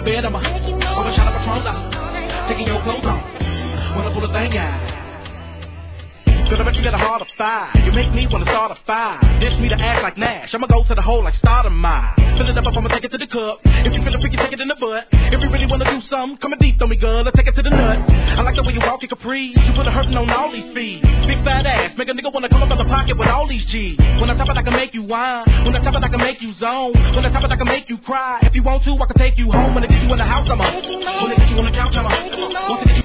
the bed, I'ma over shot of Patron out. Taking your clothes on when I pull the thing out. Cause I bet you got a heart of fire. You make me wanna start a fire. Dish me to act like Nash. I'ma go to the hole like Stoudemire. Fill it up, I'ma take it to the cup. If you feel it freaky, take it in the butt. If you really wanna do something, come and deep on me, girl. Let's take it to the nut. I like the way you walk, you capri. You put a hurtin' on all these feet. Big fat ass, make a nigga wanna come up out the pocket with all these G's. When I top it, I can make you whine. When I top it, I can make you zone. When I top it, I can make you cry. If you want to, I can take you home. When I get you in the house, I'ma. When I get you on the couch, I'ma.